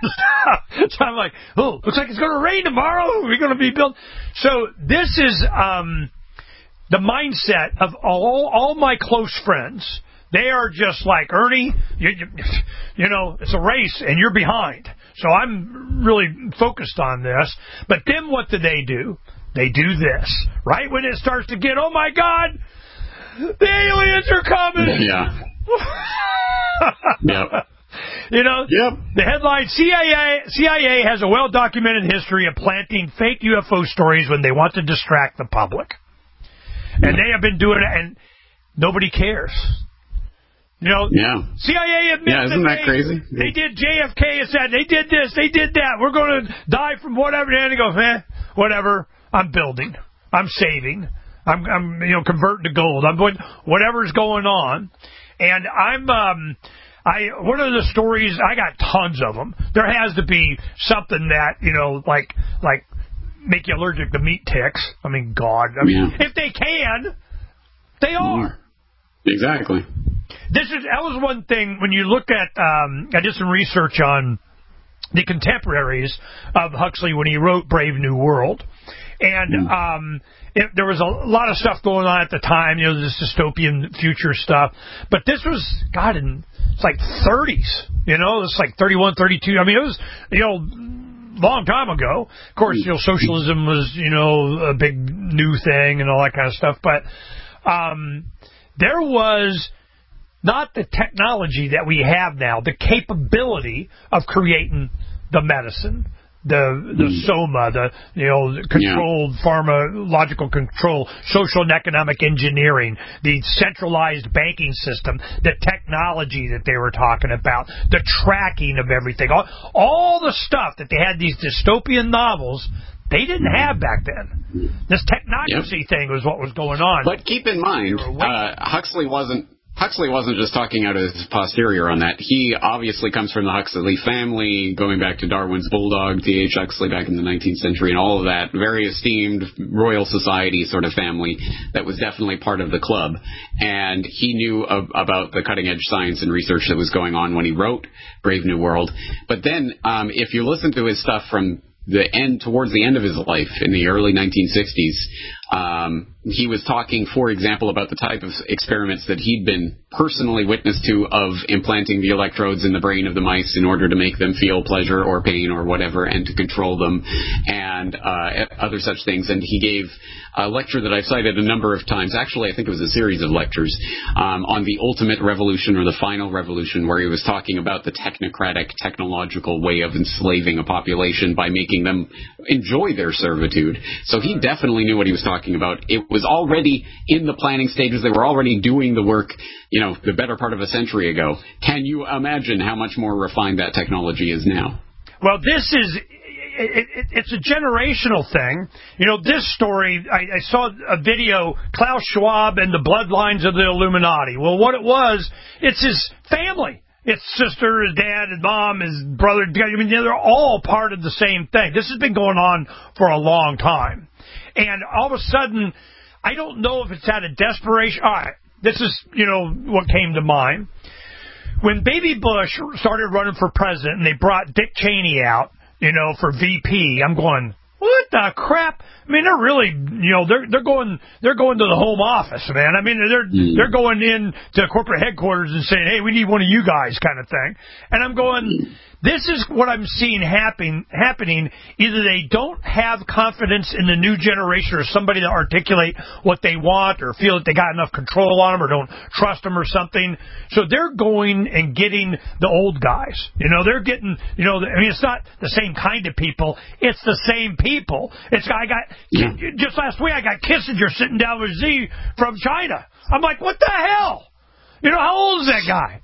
So I'm like, oh, looks like it's going to rain tomorrow. We're going to be building. So this is, um, the mindset of all, all my close friends. They are just like, Ernie, you, you, you know, it's a race and you're behind. So I'm really focused on this. But then what do they do? They do this. Right when it starts to get, oh, my God, the aliens are coming. Yeah. Yep. You know, yep. The headline, C I A, C I A has a well-documented history of planting fake U F O stories when they want to distract the public. And they have been doing it, and nobody cares. You know, yeah. C I A admits yeah, isn't that, that they, crazy? They did J F K and said they did this, they did that. We're going to die from whatever. And they go, eh, whatever. I'm building. I'm saving. I'm, I'm, you know, converting to gold. I'm doing whatever's going on. And I'm, um, I, one of the stories, I got tons of them. There has to be something that, you know, like, like, make you allergic to meat ticks. I mean, God. I mean, yeah. If they can, they are. Exactly. This is that was one thing when you look at. Um, I did some research on the contemporaries of Huxley when he wrote Brave New World, and mm. um, it, there was a lot of stuff going on at the time. You know, this dystopian future stuff. But this was God in it's like thirties. You know, it's like thirty-one, thirty-two. I mean, it was you know. Long time ago. Of course, you know, socialism was, you know, a big new thing and all that kind of stuff. But um, there was not the technology that we have now, the capability of creating the medicine, the the mm. SOMA, the you know controlled yeah. pharmacological control, social and economic engineering, the centralized banking system, the technology that they were talking about, the tracking of everything, all, all the stuff that they had these dystopian novels. They didn't have back then. This technocracy yep. thing was what was going on. But keep in mind, uh, Huxley wasn't. Huxley wasn't just talking out of his posterior on that. He obviously comes from the Huxley family, going back to Darwin's bulldog, T H Huxley back in the nineteenth century, and all of that. Very esteemed Royal Society sort of family that was definitely part of the club. And he knew of, about the cutting-edge science and research that was going on when he wrote Brave New World. But then, um, if you listen to his stuff from the end, towards the end of his life in the early nineteen sixties, Um, he was talking, for example, about the type of experiments that he'd been personally witness to of implanting the electrodes in the brain of the mice in order to make them feel pleasure or pain or whatever, and to control them, and uh, other such things. And he gave a lecture that I've cited a number of times. Actually, I think it was a series of lectures um, on the ultimate revolution or the final revolution, where he was talking about the technocratic, technological way of enslaving a population by making them enjoy their servitude. So he definitely knew what he was talking about. It was already in the planning stages. They were already doing the work, you know, the better part of a century ago. Can you imagine how much more refined that technology is now? Well, this is... It, it, it's a generational thing. You know, this story, I, I saw a video, Klaus Schwab and the bloodlines of the Illuminati. Well, what it was, it's his family. It's sister, his dad, his mom, his brother. I mean, they're all part of the same thing. This has been going on for a long time. And all of a sudden, I don't know if it's out of desperation. All right, this is, you know, what came to mind. When Baby Bush started running for president and they brought Dick Cheney out, you know, for V P, I'm going, what the crap? I mean, they're really, you know, they're they're going they're going to the Home Office, man. I mean, they're mm. they're going in to corporate headquarters and saying, hey, we need one of you guys, kind of thing. And I'm going, this is what I'm seeing happen, happening. Either they don't have confidence in the new generation or somebody to articulate what they want, or feel that they got enough control on them, or don't trust them or something. So they're going and getting the old guys. You know, they're getting, you know, I mean, it's not the same kind of people. It's the same people. It's I got yeah. just last week I got Kissinger sitting down with Z from China. I'm like, what the hell? You know, how old is that guy?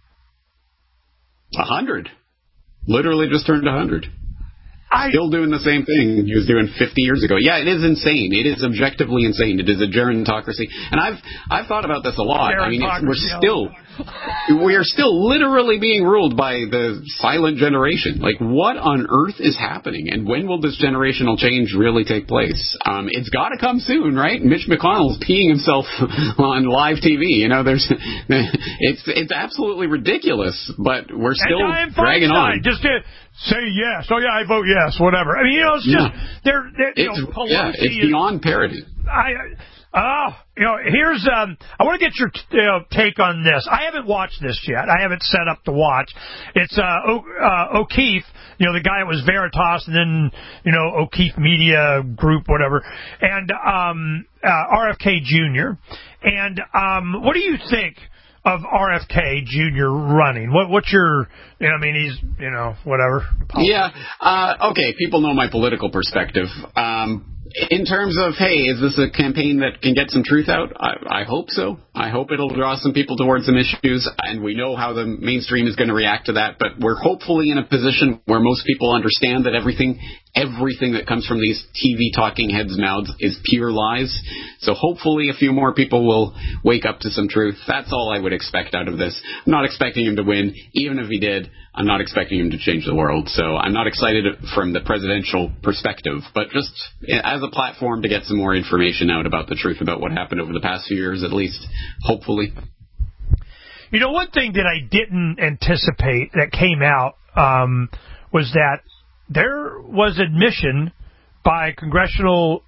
A hundred. Literally just turned a hundred. Still doing the same thing he was doing fifty years ago. Yeah, it is insane. It is objectively insane. It is a gerontocracy. And I've I've thought about this a lot. I mean, it's, we're still we are still literally being ruled by the silent generation. Like, what on earth is happening? And when will this generational change really take place? Um, it's got to come soon, right? Mitch McConnell's peeing himself on live T V. You know, there's it's it's absolutely ridiculous, but we're still dragging on. Just to say yes. Oh yeah, I vote yes. Whatever. I mean, you know, it's just yeah. they're, they're you it's, know, Pelosi yeah, it's is, beyond parody. I. Oh, you know, here's, um, I want to get your you know, take on this. I haven't watched this yet. I haven't set up to watch. It's, uh, o- uh, O'Keefe, you know, the guy that was Veritas and then, you know, O'Keefe Media Group, whatever, and, um, uh, R F K Junior And, um, what do you think of R F K Junior running? What, what's your, you know, I mean, he's, you know, whatever. Yeah, uh, okay, people know my political perspective. Um, In terms of, hey, is this a campaign that can get some truth out? I, I hope so. I hope it'll draw some people towards some issues, and we know how the mainstream is going to react to that, but we're hopefully in a position where most people understand that everything everything that comes from these T V talking heads' mouths is pure lies. So hopefully a few more people will wake up to some truth. That's all I would expect out of this. I'm not expecting him to win. Even if he did, I'm not expecting him to change the world. So I'm not excited from the presidential perspective, but just as a platform to get some more information out about the truth about what happened over the past few years, at least, hopefully. You know, one thing that I didn't anticipate that came out um, was that there was admission by congressional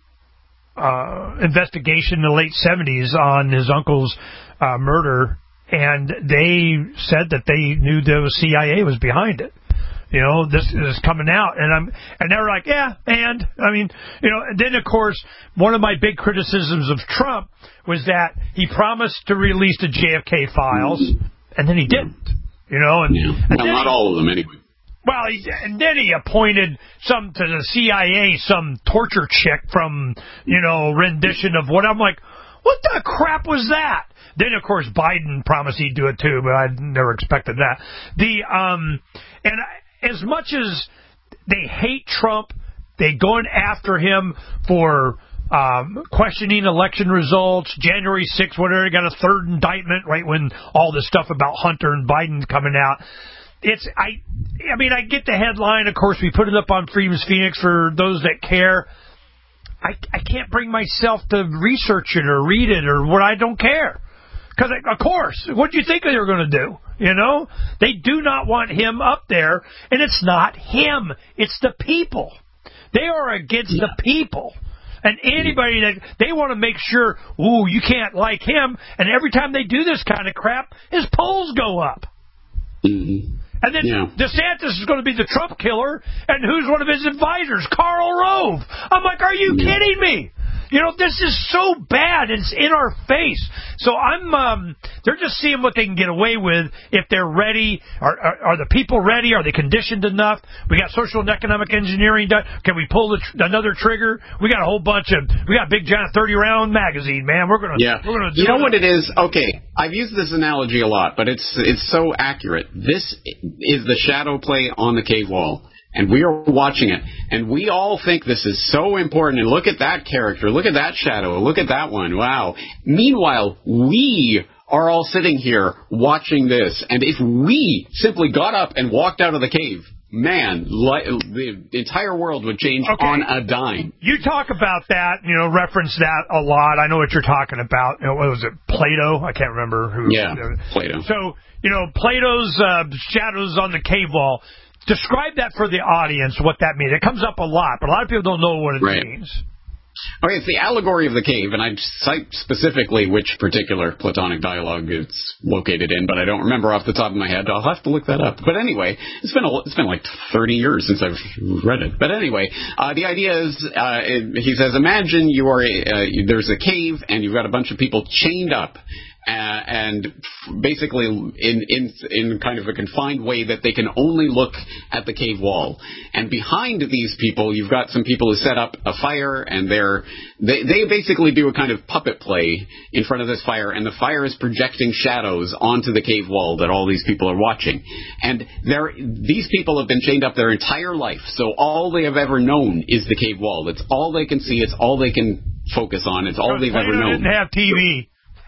uh, investigation in the late seventies on his uncle's uh, murder, and they said that they knew the C I A was behind it. You know, this is coming out, and I'm, and they're like, yeah, and I mean, you know, and then of course, one of my big criticisms of Trump was that he promised to release the J F K files, and then he didn't. You know, and, yeah. and well, not he, all of them anyway. Well, he, and then he appointed some to the C I A, some torture chick from, you know, rendition of what I'm like, what the crap was that? Then, of course, Biden promised he'd do it too, but I never expected that. The um, and as much as they hate Trump, they going after him for um, questioning election results. January sixth, whatever, got a third indictment right when all this stuff about Hunter and Biden coming out. It's I, I mean, I get the headline. Of course, we put it up on Freedom's Phoenix for those that care. I I can't bring myself to research it or read it or what. I don't care. Because, of course, what do you think they were going to do? You know? They do not want him up there, and it's not him. It's the people. They are against yeah. the people. And anybody that they want to make sure, ooh, you can't like him. And every time they do this kind of crap, his polls go up. Mm-hmm. And then yeah. DeSantis is going to be the Trump killer, and who's one of his advisors? Karl Rove. I'm like, are you yeah. kidding me? You know, this is so bad. It's in our face. So I'm, um, they're just seeing what they can get away with if they're ready. Are, are, are the people ready? Are they conditioned enough? We got social and economic engineering done. Can we pull the tr- another trigger? We got a whole bunch of, we got a big giant thirty round magazine, man. We're going to, yeah. we're going to do You know it. what it is? Okay. I've used this analogy a lot, but it's, it's so accurate. This is the shadow play on the cave wall. And we are watching it, and we all think this is so important, and look at that character, look at that shadow, look at that one, wow. Meanwhile, we are all sitting here watching this, and if we simply got up and walked out of the cave, man, li- the entire world would change okay. on a dime. You talk about that, you know, reference that a lot. I know what you're talking about. You know, what was it, Plato? I can't remember who. Yeah, Plato. So, you know, Plato's uh, shadows on the cave wall. Describe that for the audience, what that means. It comes up a lot, but a lot of people don't know what it right. means. Okay, it's the allegory of the cave, and I cite specifically which particular Platonic dialogue it's located in, but I don't remember off the top of my head. I'll have to look that up. But anyway, it's been a, it's been like thirty years since I've read it. But anyway, uh, the idea is, uh, it, he says, imagine you are a, uh, there's a cave, and you've got a bunch of people chained up. Uh, and basically in, in in kind of a confined way that they can only look at the cave wall. And behind these people, you've got some people who set up a fire, and they're they they basically do a kind of puppet play in front of this fire, and the fire is projecting shadows onto the cave wall that all these people are watching. And they're, these people have been chained up their entire life, so all they have ever known is the cave wall. It's all they can see. It's all they can focus on. It's all they've ever known. Didn't have T V.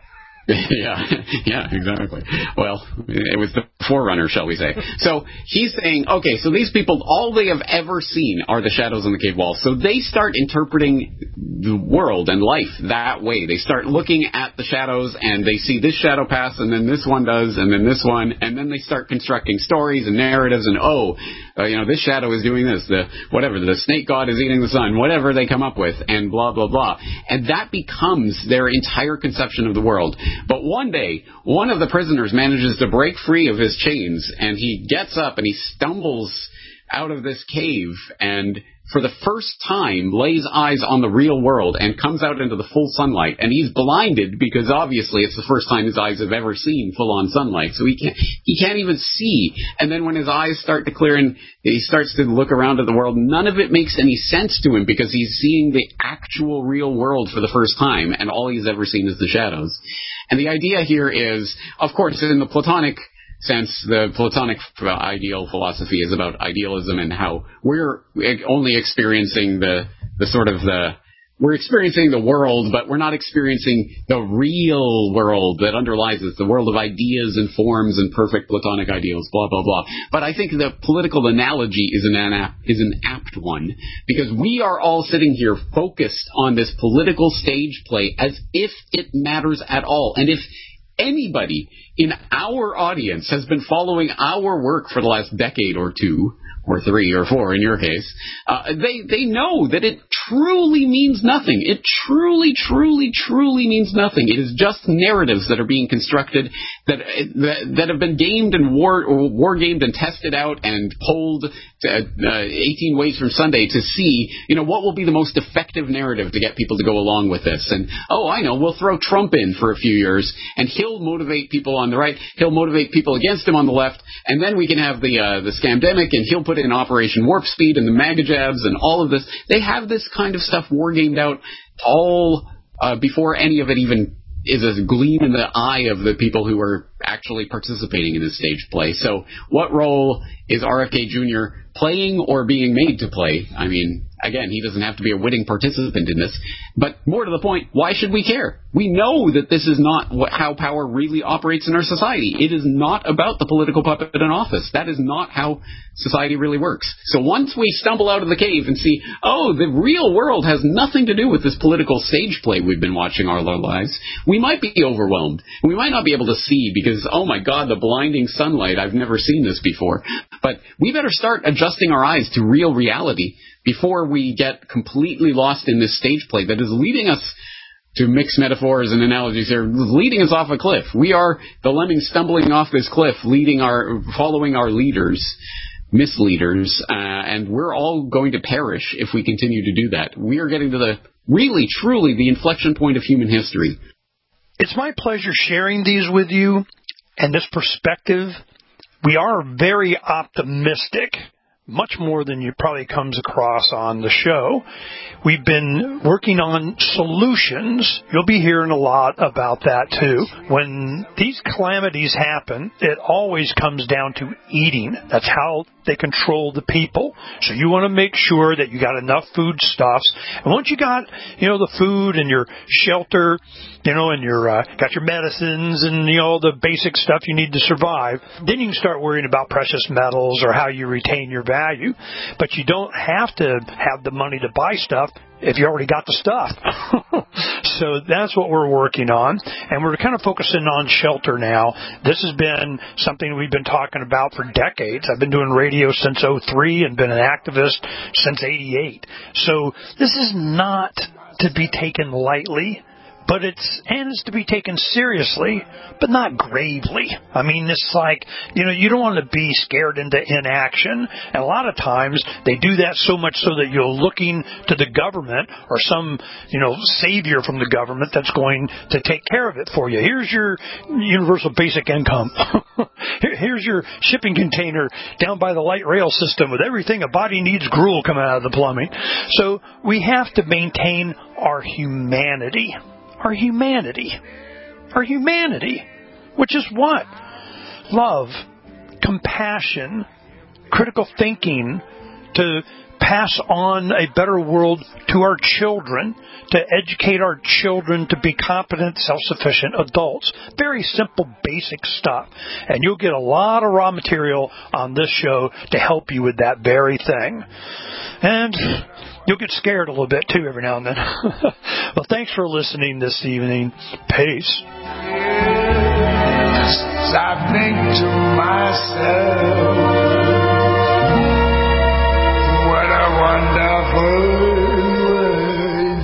yeah, yeah, exactly. Well, it was the forerunner, shall we say. So he's saying, okay, so these people, all they have ever seen are the shadows on the cave wall. So they start interpreting the world and life that way. They start looking at the shadows, and they see this shadow pass, and then this one does, and then this one, and then they start constructing stories and narratives, and oh, uh, you know, this shadow is doing this, the whatever, the snake god is eating the sun, whatever they come up with, and blah, blah, blah. And that becomes their entire conception of the world. But one day, one of the prisoners manages to break free of his chains, and he gets up and he stumbles out of this cave and for the first time lays eyes on the real world and comes out into the full sunlight. And he's blinded because obviously it's the first time his eyes have ever seen full-on sunlight. So he can't, he can't even see. And then when his eyes start to clear and he starts to look around at the world, none of it makes any sense to him because he's seeing the actual real world for the first time, and all he's ever seen is the shadows. And the idea here is, of course, in the Platonic sense, the Platonic ideal philosophy is about idealism and how we're only experiencing the, the sort of the, we're experiencing the world, but we're not experiencing the real world that underlies it, the world of ideas and forms and perfect Platonic ideals, blah, blah, blah. But I think the political analogy is an, is an apt one, because we are all sitting here focused on this political stage play as if it matters at all. And if anybody in our audience has been following our work for the last decade or two, or three or four in your case, uh, they, they know that it truly means nothing. It truly, truly, truly means nothing. It is just narratives that are being constructed that that, that have been gamed and war, war gamed and tested out and polled to, uh, eighteen ways from Sunday to see, you know, what will be the most effective narrative to get people to go along with this. And, oh, I know, we'll throw Trump in for a few years, and he'll motivate people on the right, he'll motivate people against him on the left, and then we can have the uh, the scamdemic, and he'll put in Operation Warp Speed and the MAGA jabs and all of this. They have this kind of stuff war gamed out all uh, before any of it even is a gleam in the eye of the people who are actually participating in this stage play. So what role is R F K Junior playing or being made to play? I mean, again, he doesn't have to be a witting participant in this. But more to the point, why should we care? We know that this is not what, how power really operates in our society. It is not about the political puppet in office. That is not how society really works. So once we stumble out of the cave and see, oh, the real world has nothing to do with this political stage play we've been watching all our lives, we might be overwhelmed. We might not be able to see because, oh my God, the blinding sunlight, I've never seen this before. But we better start adjusting our eyes to real reality before we get completely lost in this stage play that is leading us, to mix metaphors and analogies here, leading us off a cliff. We are the lemmings stumbling off this cliff, leading our, following our leaders, misleaders, uh, and we're all going to perish if we continue to do that. We are getting to the, really, truly, the inflection point of human history. It's my pleasure sharing these with you and this perspective. We are very optimistic, much more than you probably comes across on the show. We've been working on solutions. You'll be hearing a lot about that, too. When these calamities happen, it always comes down to eating. That's how they control the people. So you want to make sure that you got enough foodstuffs. And once you got, you know, the food and your shelter, you know, and your uh, got your medicines and, you know, the basic stuff you need to survive, then you can start worrying about precious metals or how you retain your value. But you don't have to have the money to buy stuff if you already got the stuff. So that's what we're working on. And we're kind of focusing on shelter now. This has been something we've been talking about for decades. I've been doing radio since oh three and been an activist since eighty-eight. So this is not to be taken lightly. But it's, and it's to be taken seriously, but not gravely. I mean, it's like, you know, you don't want to be scared into inaction. And a lot of times they do that so much so that you're looking to the government or some, you know, savior from the government that's going to take care of it for you. Here's your universal basic income. Here's your shipping container down by the light rail system with everything a body needs gruel coming out of the plumbing. So we have to maintain our humanity. Our humanity. Our humanity. Which is what? Love, compassion, critical thinking, to pass on a better world to our children, to educate our children to be competent, self-sufficient adults. Very simple, basic stuff. And you'll get a lot of raw material on this show to help you with that very thing. And you'll get scared a little bit, too, every now and then. Well, thanks for listening this evening. Peace. I think to myself, what a wonderful world.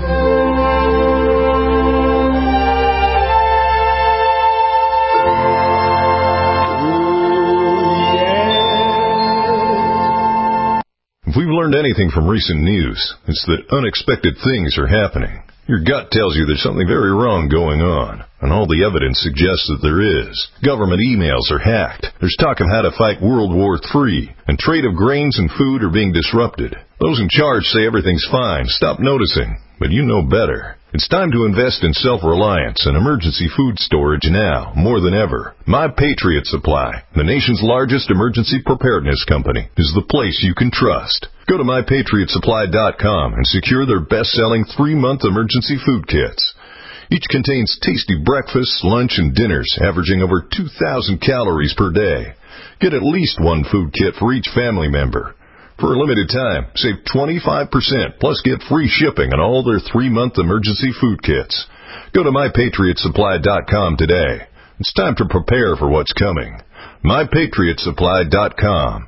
Oh, yeah. If we've learned anything from recent news, it's that unexpected things are happening. Your gut tells you there's something very wrong going on, and all the evidence suggests that there is. Government emails are hacked. There's talk of how to fight World War Three, and trade of grains and food are being disrupted. Those in charge say everything's fine. Stop noticing, but you know better. It's time to invest in self-reliance and emergency food storage now, more than ever. My Patriot Supply, the nation's largest emergency preparedness company, is the place you can trust. Go to my patriot supply dot com and secure their best-selling three-month emergency food kits. Each contains tasty breakfasts, lunch, and dinners, averaging over two thousand calories per day. Get at least one food kit for each family member. For a limited time, save twenty-five percent, plus get free shipping on all their three-month emergency food kits. Go to my patriot supply dot com today. It's time to prepare for what's coming. my patriot supply dot com.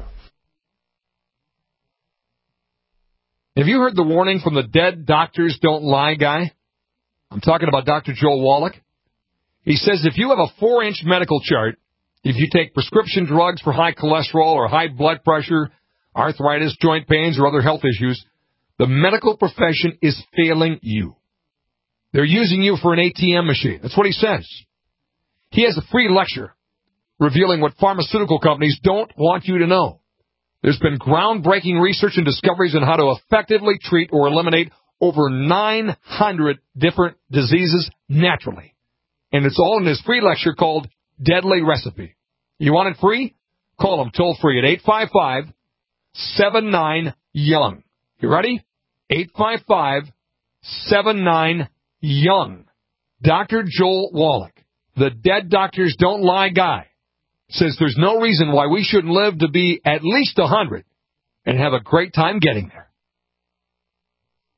Have you heard the warning from the dead doctors don't lie guy? I'm talking about Doctor Joel Wallach. He says if you have a four-inch medical chart, if you take prescription drugs for high cholesterol or high blood pressure, arthritis, joint pains, or other health issues, the medical profession is failing you. They're using you for an A T M machine. That's what he says. He has a free lecture revealing what pharmaceutical companies don't want you to know. There's been groundbreaking research and discoveries on how to effectively treat or eliminate over nine hundred different diseases naturally. And it's all in this free lecture called Deadly Recipe. You want it free? Call him toll free at eight five five, seven nine, young. You ready? eight five five, seven nine, young. Doctor Joel Wallach, the Dead Doctors Don't Lie guy, says there's no reason why we shouldn't live to be at least one hundred and have a great time getting there.